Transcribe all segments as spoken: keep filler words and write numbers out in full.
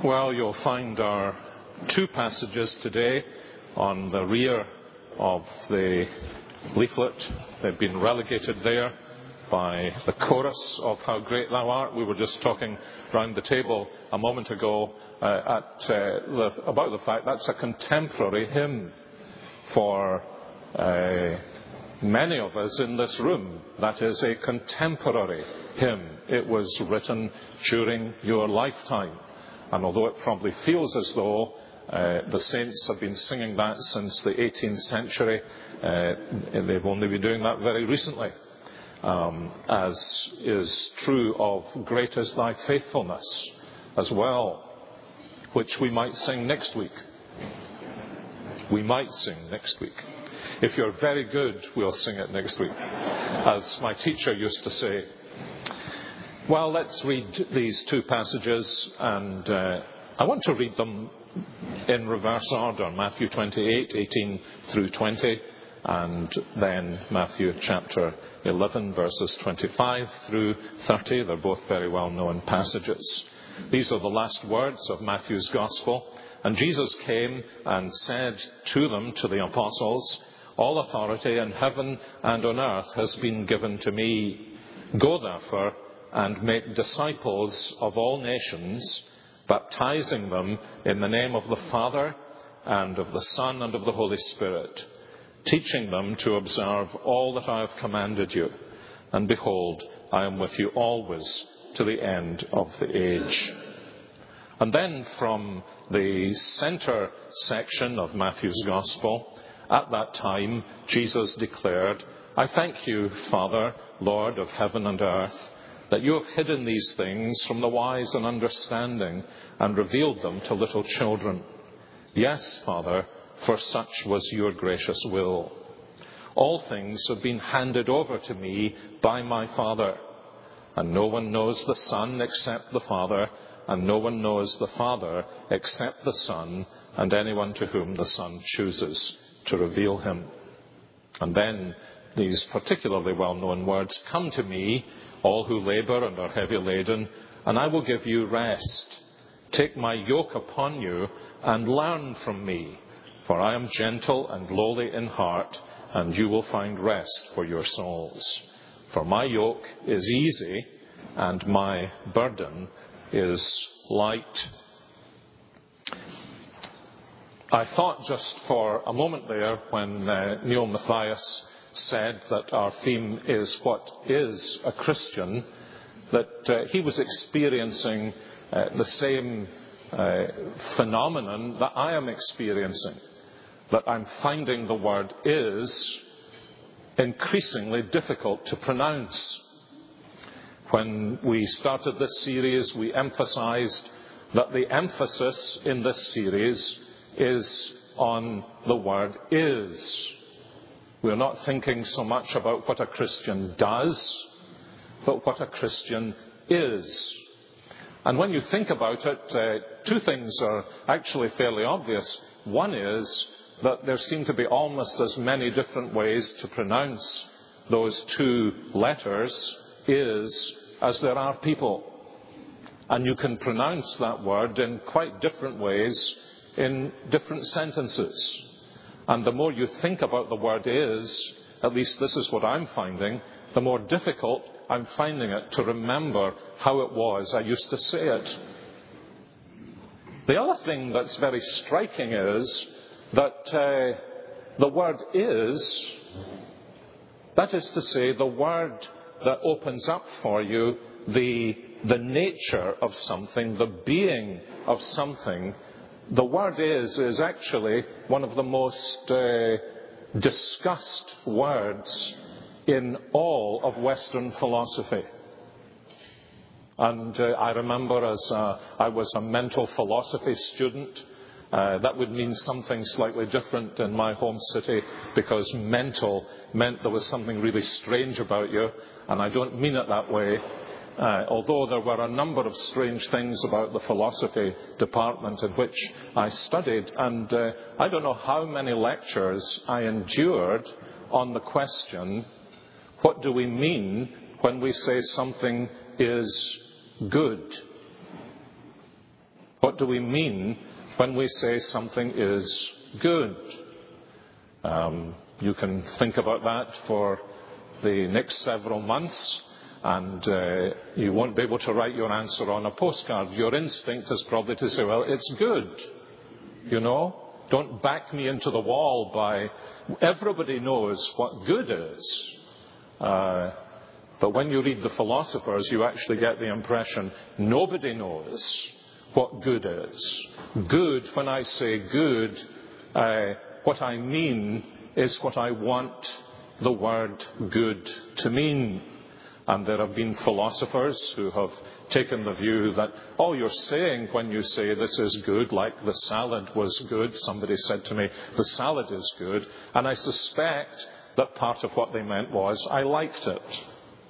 Well, you'll find our two passages today on the rear of the leaflet. They've been relegated there by the chorus of How Great Thou Art. We were just talking round the table a moment ago uh, at, uh, the, about the fact that's a contemporary hymn for uh, many of us in this room. That is a contemporary hymn. It was written during your lifetime. And although it probably feels as though uh, the saints have been singing that since the eighteenth century, uh, they've only been doing that very recently, um, as is true of Great is Thy Faithfulness as well, which we might sing next week. We might sing next week. If you're very good, we'll sing it next week, as my teacher used to say. Well, let's read these two passages, and uh, I want to read them in reverse order. Matthew twenty-eight, eighteen through twenty, and then Matthew chapter eleven, verses twenty-five through thirty. They're both very well-known passages. These are the last words of Matthew's Gospel. And Jesus came and said to them, to the apostles, "All authority in heaven and on earth has been given to me. Go therefore and make disciples of all nations, baptizing them in the name of the Father and of the Son and of the Holy Spirit, teaching them to observe all that I have commanded you. And behold, I am with you always to the end of the age." And then from the centre section of Matthew's Gospel, at that time Jesus declared, "I thank you, Father, Lord of heaven and earth, that you have hidden these things from the wise and understanding and revealed them to little children. Yes, Father, for such was your gracious will. All things have been handed over to me by my Father, and no one knows the Son except the Father, and no one knows the Father except the Son, and anyone to whom the Son chooses to reveal him." And then these particularly well-known words, "Come to me, all who labour and are heavy laden, and I will give you rest. Take my yoke upon you and learn from me, for I am gentle and lowly in heart, and you will find rest for your souls. For my yoke is easy and my burden is light." I thought just for a moment there when uh, Neil Matthias said that our theme is what is a Christian, that uh, he was experiencing uh, the same uh, phenomenon that I am experiencing, that I'm finding the word is increasingly difficult to pronounce. When we started this series, we emphasized that the emphasis in this series is on the word is. We're not thinking so much about what a Christian does, but what a Christian is. And when you think about it, uh, two things are actually fairly obvious. One is that there seem to be almost as many different ways to pronounce those two letters, is, as there are people. And you can pronounce that word in quite different ways in different sentences. And the more you think about the word is, at least this is what I'm finding, the more difficult I'm finding it to remember how it was I used to say it. The other thing that's very striking is that uh, the word is, that is to say, the word that opens up for you the, the nature of something, the being of something. The word is is actually one of the most uh, discussed words in all of Western philosophy. And uh, I remember as uh, I was a mental philosophy student, uh, that would mean something slightly different in my home city, because mental meant there was something really strange about you, and I don't mean it that way. Uh, although there were a number of strange things about the philosophy department in which I studied, and uh, I don't know how many lectures I endured on the question, what do we mean when we say something is good? What do we mean when we say something is good? Um, you can think about that for the next several months, and uh, you won't be able to write your answer on a postcard. Your instinct is probably to say, well, it's good. You know, don't back me into the wall by, everybody knows what good is. Uh, but when you read the philosophers, you actually get the impression nobody knows what good is. Good, when I say good, uh, what I mean is what I want the word good to mean. And there have been philosophers who have taken the view that all you're saying when you say this is good, like the salad was good, somebody said to me, the salad is good, and I suspect that part of what they meant was, I liked it.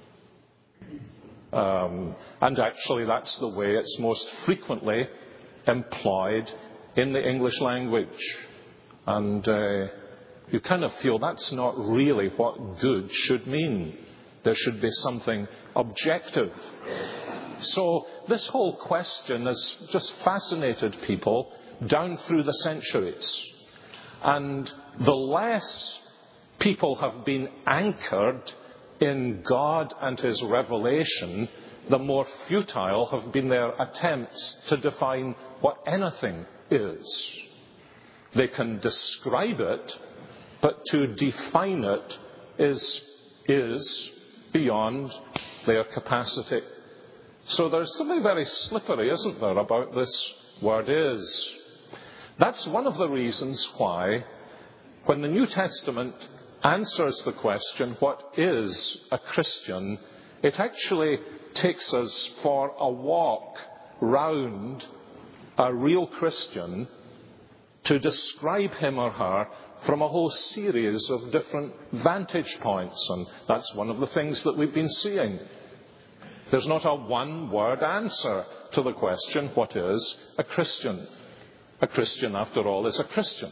Um, and actually that's the way it's most frequently employed in the English language. And uh, you kind of feel that's not really what good should mean. There should be something objective. So this whole question has just fascinated people down through the centuries. And the less people have been anchored in God and His revelation, the more futile have been their attempts to define what anything is. They can describe it, but to define it is, is beyond their capacity. So there's something very slippery, isn't there, about this word is. That's one of the reasons why, when the New Testament answers the question, what is a Christian, it actually takes us for a walk round a real Christian to describe him or her from a whole series of different vantage points. And that's one of the things that we've been seeing. There's not a one-word answer to the question, what is a Christian? A Christian, after all, is a Christian.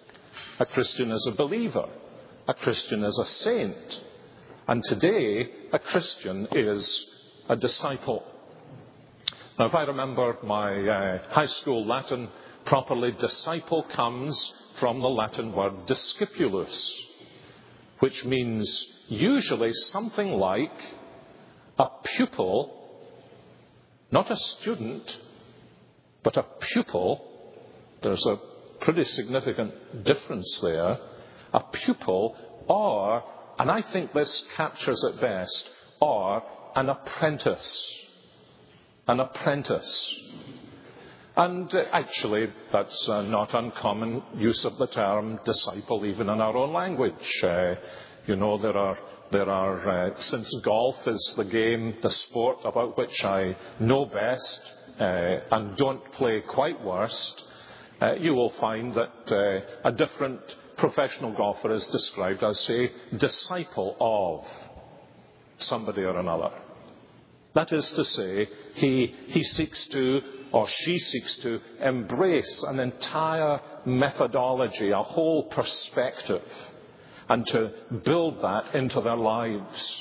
A Christian is a believer. A Christian is a saint. And today, a Christian is a disciple. Now, if I remember my uh, high school Latin properly, disciple comes from the Latin word discipulus, which means usually something like a pupil, not a student, but a pupil. There's a pretty significant difference there. A pupil, or, and I think this captures it best, or an apprentice. An apprentice. And uh, actually, that's uh, not uncommon use of the term disciple, even in our own language. Uh, you know, there are, there are uh, since golf is the game, the sport about which I know best uh, and don't play quite worst, uh, you will find that uh, a different professional golfer is described as a disciple of somebody or another. That is to say, he, he seeks to, or she seeks to, embrace an entire methodology, a whole perspective, and to build that into their lives.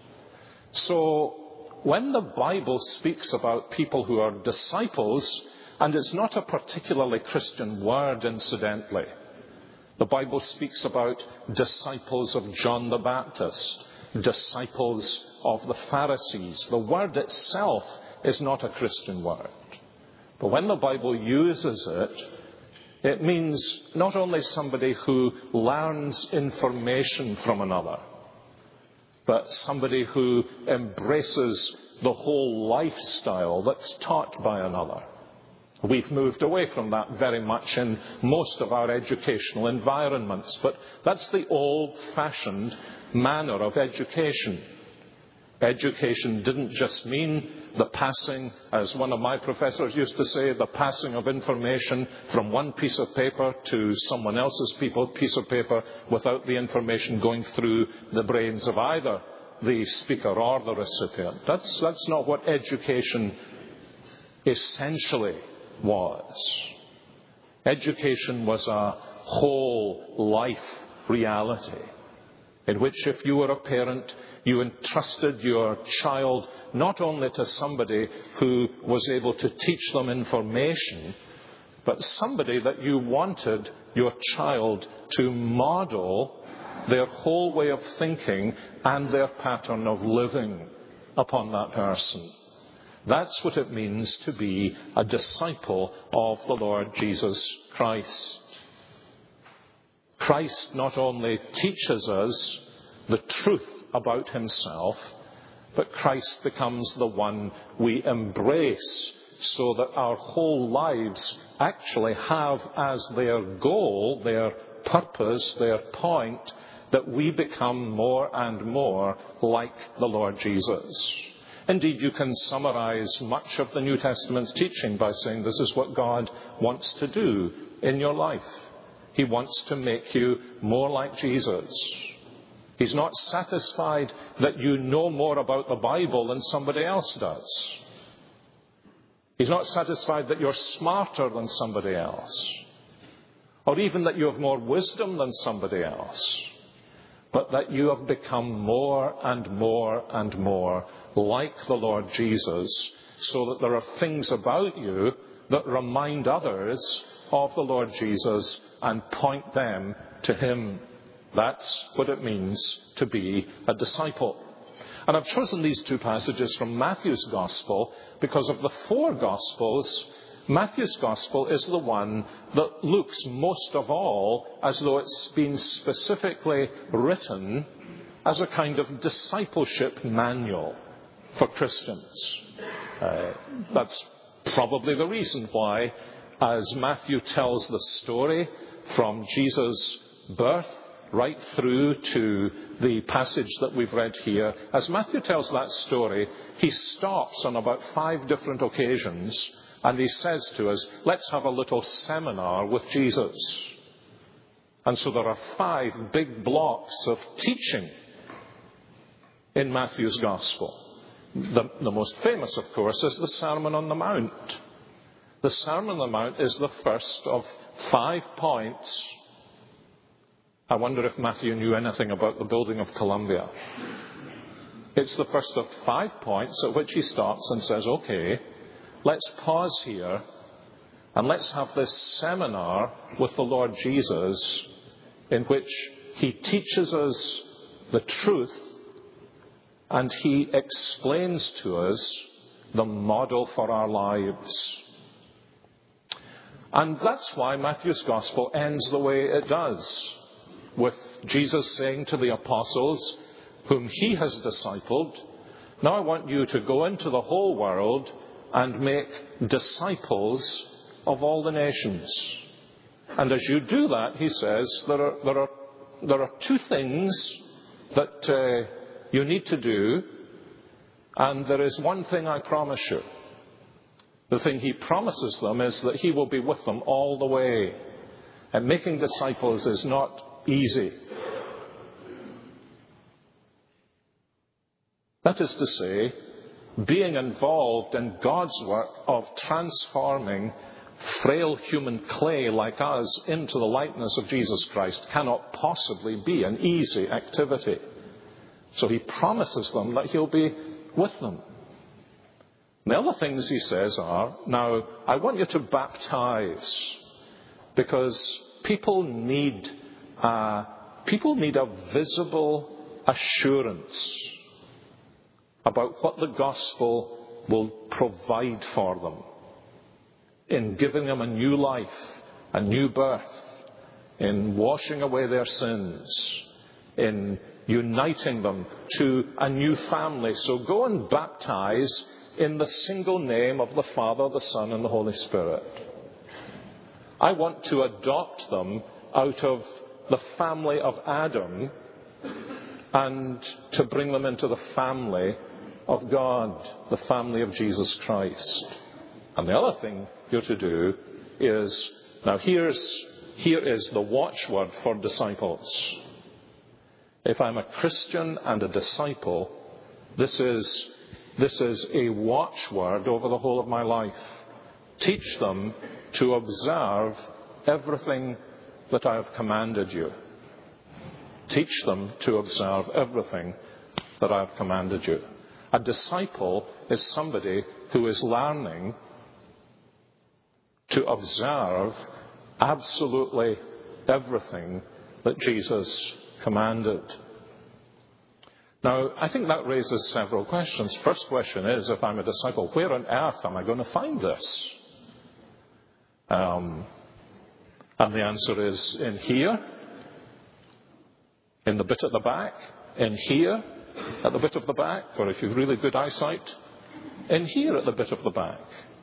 So, when the Bible speaks about people who are disciples, and it's not a particularly Christian word, incidentally, the Bible speaks about disciples of John the Baptist, disciples of the Pharisees. The word itself is not a Christian word. But when the Bible uses it, it means not only somebody who learns information from another, but somebody who embraces the whole lifestyle that's taught by another. We've moved away from that very much in most of our educational environments, but that's the old-fashioned manner of education. Education didn't just mean the passing, as one of my professors used to say, the passing of information from one piece of paper to someone else's piece of paper without the information going through the brains of either the speaker or the recipient. That's, that's not what education essentially was. Education was a whole life reality in which, if you were a parent, you entrusted your child not only to somebody who was able to teach them information, but somebody that you wanted your child to model their whole way of thinking and their pattern of living upon that person. That's what it means to be a disciple of the Lord Jesus Christ. Christ not only teaches us the truth about himself, but Christ becomes the one we embrace, so that our whole lives actually have as their goal, their purpose, their point, that we become more and more like the Lord Jesus. Indeed, you can summarize much of the New Testament's teaching by saying this is what God wants to do in your life. He wants to make you more like Jesus. He's not satisfied that you know more about the Bible than somebody else does. He's not satisfied that you're smarter than somebody else, or even that you have more wisdom than somebody else, but that you have become more and more and more like the Lord Jesus, so that there are things about you that remind others of the Lord Jesus and point them to him. That's what it means to be a disciple. And I've chosen these two passages from Matthew's Gospel because of the four Gospels. Matthew's Gospel is the one that looks most of all as though it's been specifically written as a kind of discipleship manual for Christians. Uh, that's probably the reason why, as Matthew tells the story from Jesus' birth right through to the passage that we've read here, as Matthew tells that story, he stops on about five different occasions and he says to us, let's have a little seminar with Jesus. And so there are five big blocks of teaching in Matthew's Gospel. The, the most famous, of course, is the Sermon on the Mount. The Sermon on the Mount is the first of five points. I wonder if Matthew knew anything about the building of Columbia. It's the first of five points at which he stops and says, okay, let's pause here and let's have this seminar with the Lord Jesus in which he teaches us the truth and he explains to us the model for our lives. And that's why Matthew's Gospel ends the way it does, with Jesus saying to the apostles, whom he has discipled, now I want you to go into the whole world and make disciples of all the nations. And as you do that, he says, there are, there are, there are two things that uh, you need to do, and there is one thing I promise you. The thing he promises them is that he will be with them all the way. And making disciples is not easy. That is to say, being involved in God's work of transforming frail human clay like us into the likeness of Jesus Christ cannot possibly be an easy activity. So he promises them that he'll be with them. The other things he says are, now, I want you to baptize, because people need, uh, people need a visible assurance about what the gospel will provide for them in giving them a new life, a new birth, in washing away their sins, in uniting them to a new family. So go and baptize in the single name of the Father, the Son, and the Holy Spirit. I want to adopt them out of the family of Adam and to bring them into the family of God, the family of Jesus Christ. And the other thing you're to do is, now here's, here is the watchword for disciples. If I'm a Christian and a disciple, this is This is a watchword over the whole of my life. Teach them to observe everything that I have commanded you. Teach them to observe everything that I have commanded you. A disciple is somebody who is learning to observe absolutely everything that Jesus commanded. Now, I think that raises several questions. First question is, if I'm a disciple, where on earth am I going to find this? Um, and the answer is in here, in the bit at the back, in here, at the bit of the back, or if you've really good eyesight, in here at the bit of the back.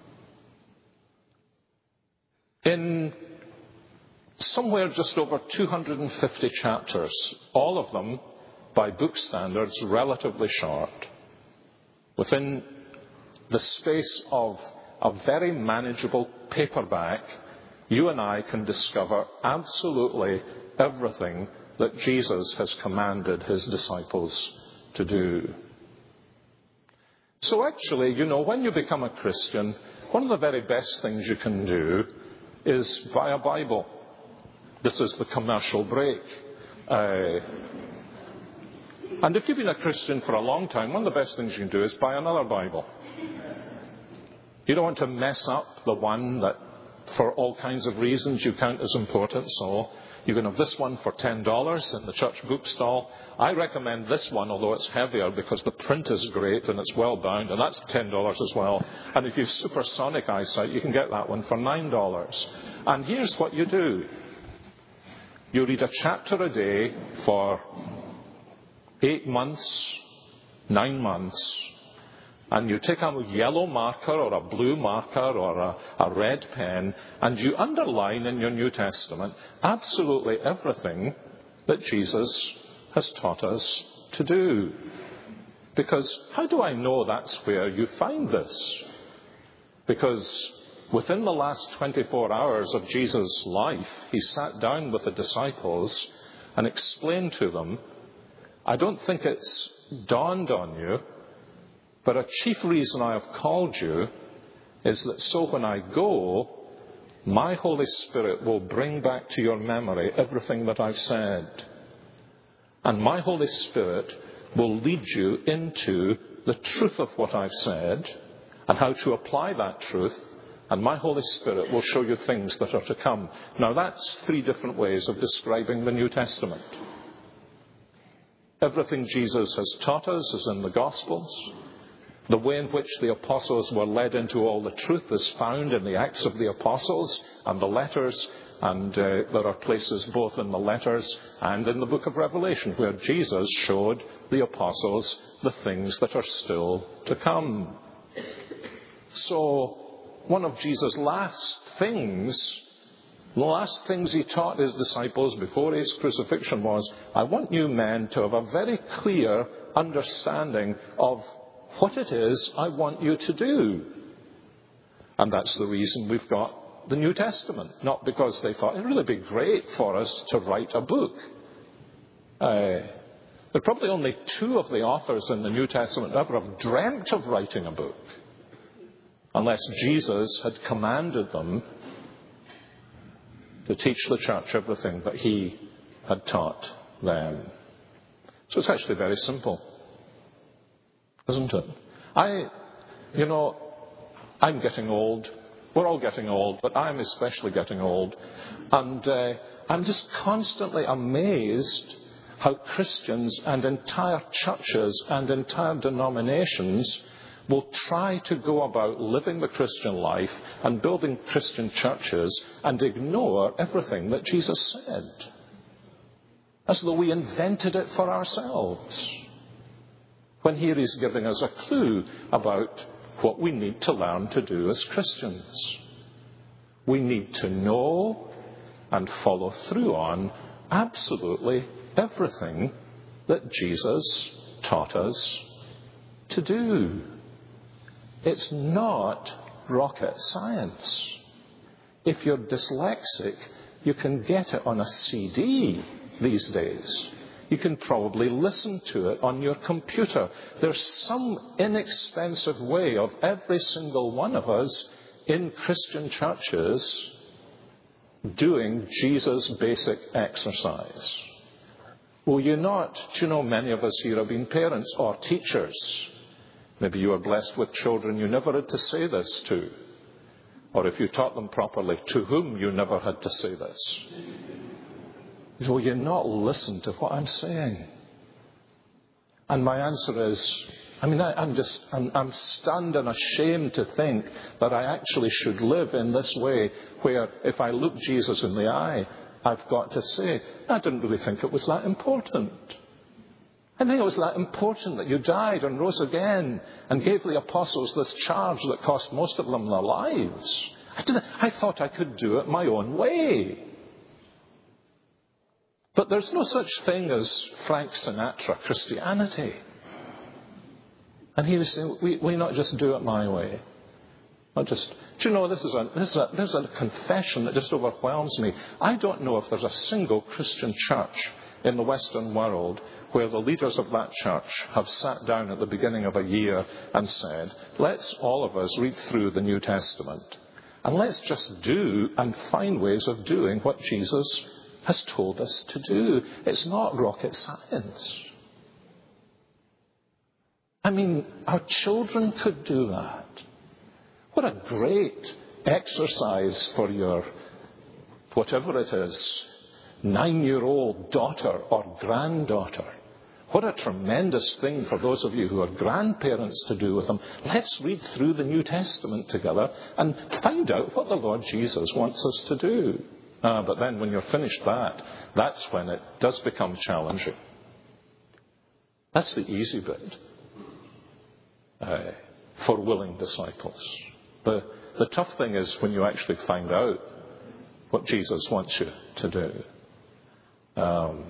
In somewhere just over two hundred fifty chapters, all of them, by book standards, relatively short. Within the space of a very manageable paperback, you and I can discover absolutely everything that Jesus has commanded his disciples to do. So actually, you know, when you become a Christian, one of the very best things you can do is buy a Bible. This is the commercial break. Uh, and if you've been a Christian for a long time, one of the best things you can do is buy another Bible. You don't want to mess up the one that, for all kinds of reasons, you count as important. So you can have this one for ten dollars in the church bookstall. I recommend this one, although it's heavier, because the print is great and it's well bound, and that's ten dollars as well. And if you've supersonic eyesight, you can get that one for nine dollars. And here's what you do. You read a chapter a day for eight months, nine months, and you take a yellow marker or a blue marker or a, a red pen, and you underline in your New Testament absolutely everything that Jesus has taught us to do. Because how do I know that's where you find this? Because within the last twenty-four hours of Jesus' life, he sat down with the disciples and explained to them, I don't think it's dawned on you, but a chief reason I have called you is that so when I go, my Holy Spirit will bring back to your memory everything that I've said. And my Holy Spirit will lead you into the truth of what I've said and how to apply that truth. And my Holy Spirit will show you things that are to come. Now that's three different ways of describing the New Testament. Everything Jesus has taught us is in the Gospels. The way in which the apostles were led into all the truth is found in the Acts of the Apostles and the letters. And uh, there are places both in the letters and in the book of Revelation where Jesus showed the apostles the things that are still to come. So one of Jesus' last things, the last things he taught his disciples before his crucifixion was, I want you men to have a very clear understanding of what it is I want you to do. And that's the reason we've got the New Testament. Not because they thought it would really be great for us to write a book. Uh, there are probably only two of the authors in the New Testament ever have dreamt of writing a book, unless Jesus had commanded them to teach the church everything that he had taught them. So it's actually very simple, isn't it? I, you know, I'm getting old. We're all getting old, but I'm especially getting old. And uh, I'm just constantly amazed how Christians and entire churches and entire denominations will try to go about living the Christian life and building Christian churches and ignore everything that Jesus said, as though we invented it for ourselves, when here he's giving us a clue about what we need to learn to do as Christians. We need to know and follow through on absolutely everything that Jesus taught us to do. It's not rocket science. If you're dyslexic, you can get it on a C D these days. You can probably listen to it on your computer. There's some inexpensive way of every single one of us in Christian churches doing Jesus' basic exercise. Will you not? Do you know many of us here have been parents or teachers? Maybe you are blessed with children you never had to say this to. Or if you taught them properly, to whom you never had to say this? He says, will you not listen to what I'm saying? And my answer is, I mean, I, I'm just, I'm, I'm stunned and ashamed to think that I actually should live in this way, where if I look Jesus in the eye, I've got to say, I didn't really think it was that important. I think it was that important that you died and rose again and gave the apostles this charge that cost most of them their lives. I, didn't, I thought I could do it my own way. But there's no such thing as Frank Sinatra Christianity. And he was saying, we, we not just do it my way. Not just, do you know, this is, a, this, is a, this is a confession that just overwhelms me. I don't know if there's a single Christian church in the Western world where the leaders of that church have sat down at the beginning of a year and said, let's all of us read through the New Testament and let's just do and find ways of doing what Jesus has told us to do. It's not rocket science. I mean, our children could do that. What a great exercise for your, whatever it is, nine-year-old daughter or granddaughter. What a tremendous thing for those of you who are grandparents to do with them. Let's read through the New Testament together and find out what the Lord Jesus wants us to do. Ah, but then when you're finished that, that's when it does become challenging. That's the easy bit uh, for willing disciples. The, the tough thing is when you actually find out what Jesus wants you to do. Um,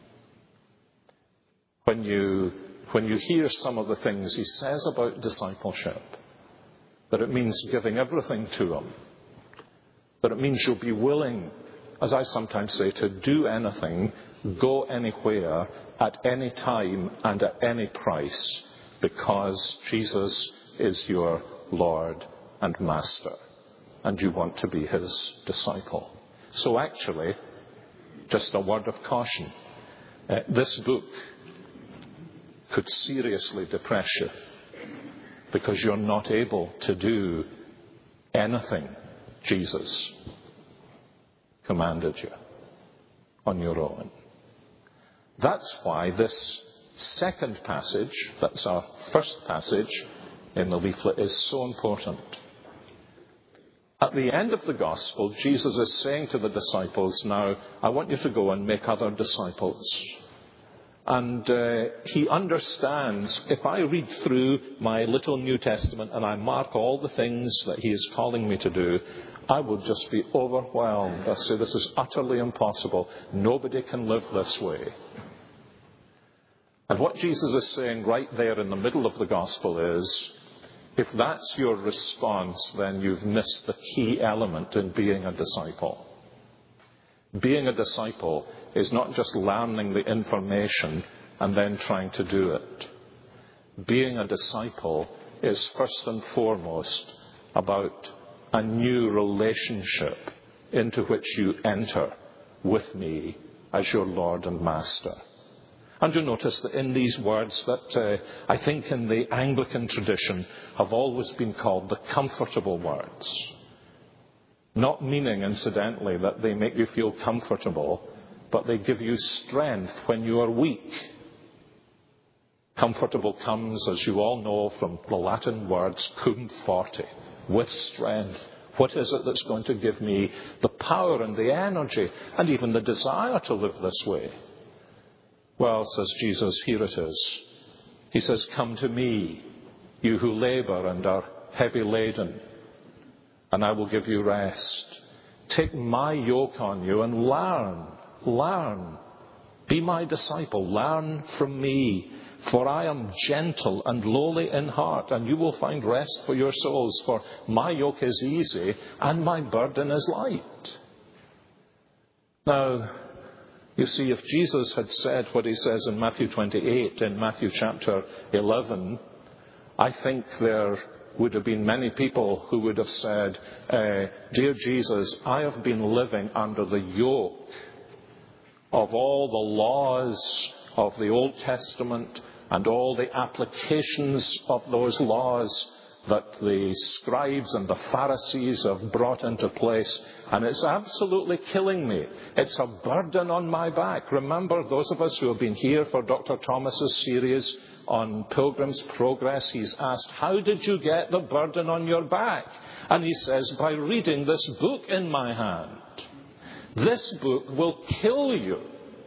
when you when you hear some of the things he says about discipleship, that it means giving everything to him, that it means you'll be willing, as I sometimes say, to do anything, go anywhere, at any time and at any price, because Jesus is your Lord and Master, and you want to be his disciple. So actually, just a word of caution, uh, this book could seriously depress you because you're not able to do anything Jesus commanded you on your own. That's why this second passage, that's our first passage in the leaflet, is so important. At the end of the gospel, Jesus is saying to the disciples, now, I want you to go and make other disciples. And uh, he understands, if I read through my little New Testament and I mark all the things that he is calling me to do, I will just be overwhelmed. I say, this is utterly impossible. Nobody can live this way. And what Jesus is saying right there in the middle of the gospel is, if that's your response, then you've missed the key element in being a disciple. Being a disciple is not just learning the information and then trying to do it. Being a disciple is first and foremost about a new relationship into which you enter with me as your Lord and Master. And you notice that in these words that uh, I think in the Anglican tradition have always been called the comfortable words. Not meaning, incidentally, that they make you feel comfortable, but they give you strength when you are weak. Comfortable comes, as you all know, from the Latin words cum forte, with strength. What is it that's going to give me the power and the energy and even the desire to live this way? Well, says Jesus, here it is. He says, come to me, you who labor and are heavy laden, and I will give you rest. Take my yoke on you and learn, learn. Be my disciple, learn from me, for I am gentle and lowly in heart, and you will find rest for your souls, for my yoke is easy and my burden is light. Now, you see, if Jesus had said what he says in Matthew twenty-eight, in Matthew chapter eleven, I think there would have been many people who would have said, uh, dear Jesus, I have been living under the yoke of all the laws of the Old Testament and all the applications of those laws that the scribes and the Pharisees have brought into place, and it's absolutely killing me. It's a burden on my back. Remember, those of us who have been here for Doctor Thomas's series on Pilgrim's Progress, he's asked, how did you get the burden on your back? And he says, by reading this book in my hand. This book will kill you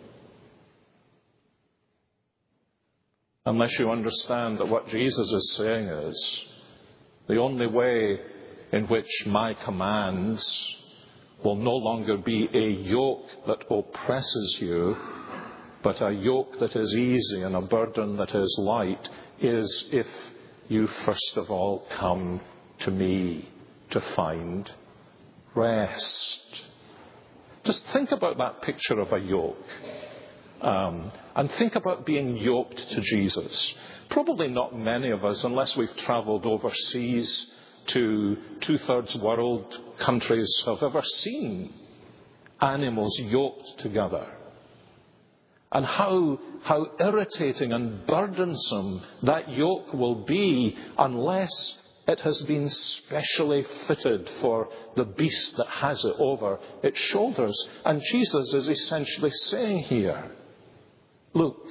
unless you understand that what Jesus is saying is, the only way in which my commands will no longer be a yoke that oppresses you, but a yoke that is easy and a burden that is light, is if you first of all come to me to find rest. Just think about that picture of a yoke. Um, and think about being yoked to Jesus. Probably not many of us, unless we've travelled overseas to two-thirds world countries, have ever seen animals yoked together. And how, how irritating and burdensome that yoke will be unless it has been specially fitted for the beast that has it over its shoulders. And Jesus is essentially saying here, look,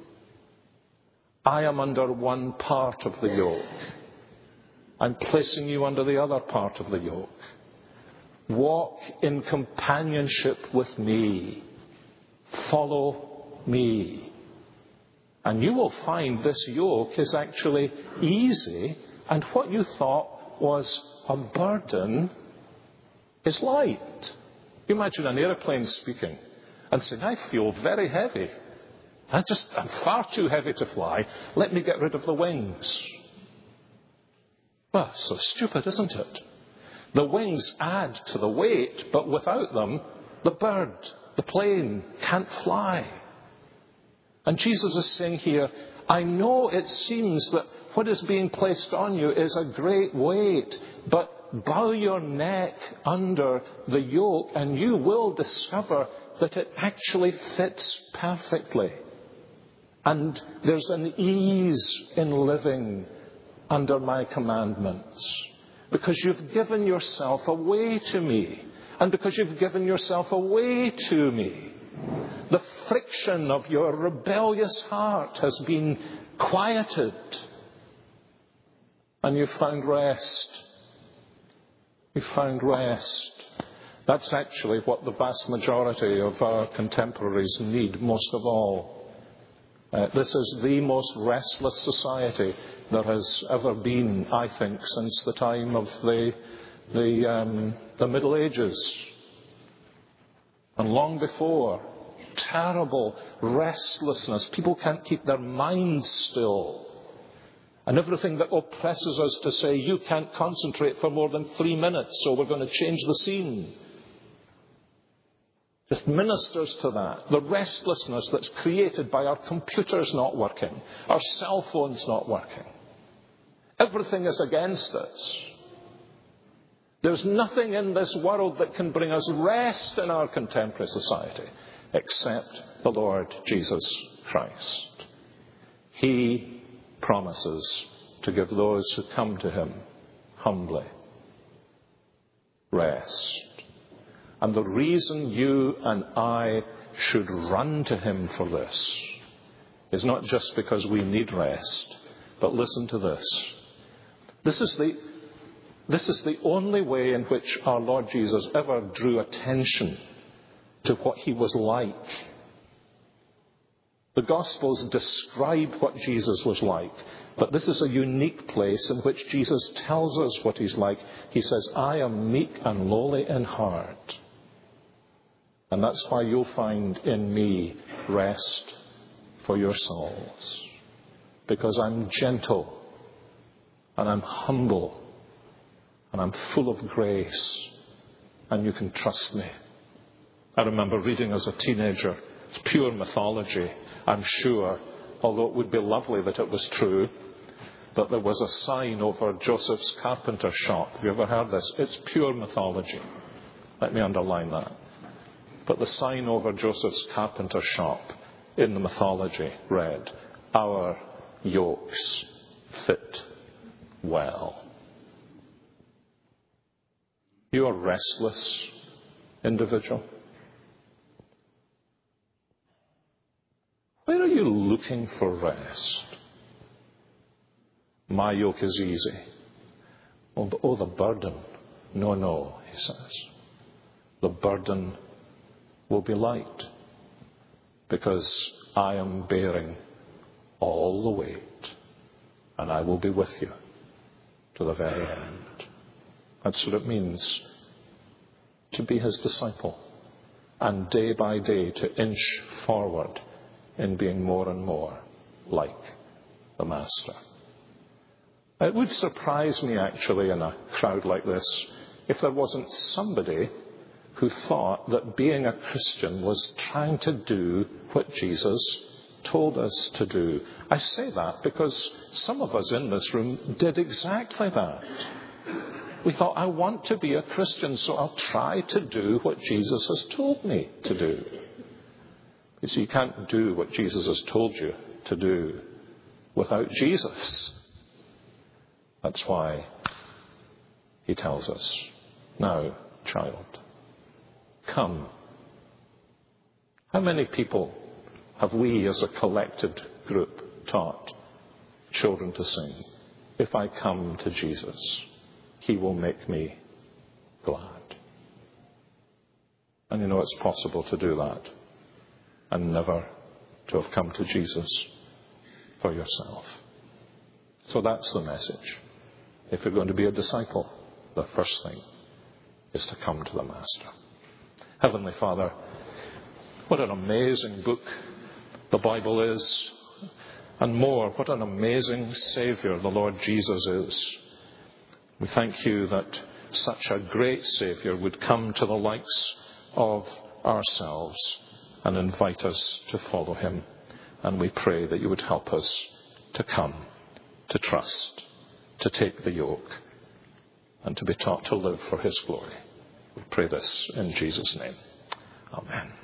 I am under one part of the yoke. I'm placing you under the other part of the yoke. Walk in companionship with me. Follow me. And you will find this yoke is actually easy, and what you thought was a burden is light. You imagine an aeroplane speaking and saying, I feel very heavy. I just, I'm far too heavy to fly. Let me get rid of the wings. Well, so stupid, isn't it? The wings add to the weight, but without them, the bird, the plane, can't fly. And Jesus is saying here, I know it seems that what is being placed on you is a great weight, but bow your neck under the yoke and you will discover that it actually fits perfectly. And there's an ease in living under my commandments. Because you've given yourself away to me. And because you've given yourself away to me, the friction of your rebellious heart has been quieted. And you've found rest. You've found rest. That's actually what the vast majority of our contemporaries need most of all. Uh, this is the most restless society there has ever been, I think, since the time of the the, um, the Middle Ages. And long before, terrible restlessness. People can't keep their minds still. And everything that oppresses us to say, you can't concentrate for more than three minutes, so we're going to change the scene. Just ministers to that. The restlessness that's created by our computers not working, our cell phones not working. Everything is against us. There's nothing in this world that can bring us rest in our contemporary society except the Lord Jesus Christ. He promises to give those who come to him humbly rest. And the reason you and I should run to him for this is not just because we need rest, but listen to this. This is the, this is the only way in which our Lord Jesus ever drew attention to what he was like. The Gospels describe what Jesus was like, but this is a unique place in which Jesus tells us what he's like. He says, I am meek and lowly in heart. And that's why you'll find in me rest for your souls. Because I'm gentle, and I'm humble, and I'm full of grace, and you can trust me. I remember reading as a teenager, it's pure mythology, I'm sure, although it would be lovely that it was true, that there was a sign over Joseph's carpenter shop. Have you ever heard this? It's pure mythology. Let me underline that. But the sign over Joseph's carpenter shop in the mythology read, our yokes fit well. You are a restless individual. Where are you looking for rest? My yoke is easy. Oh, the, oh, the burden. No, no, he says. The burden will be light because I am bearing all the weight and I will be with you to the very end. That's what it means to be his disciple and day by day to inch forward in being more and more like the Master. It would surprise me actually in a crowd like this if there wasn't somebody who thought that being a Christian was trying to do what Jesus told us to do. I say that because some of us in this room did exactly that. We thought, I want to be a Christian, so I'll try to do what Jesus has told me to do. You see, you can't do what Jesus has told you to do without Jesus. That's why he tells us, now, child, come. How many people have we as a collected group taught children to sing? If I come to Jesus, he will make me glad. And you know it's possible to do that and never to have come to Jesus for yourself. So that's the message. If you're going to be a disciple, the first thing is to come to the Master. Heavenly Father, what an amazing book the Bible is. And more, what an amazing Saviour the Lord Jesus is. We thank you that such a great Saviour would come to the likes of ourselves and invite us to follow him. And we pray that you would help us to come, to trust, to take the yoke, and to be taught to live for his glory. We pray this in Jesus' name. Amen.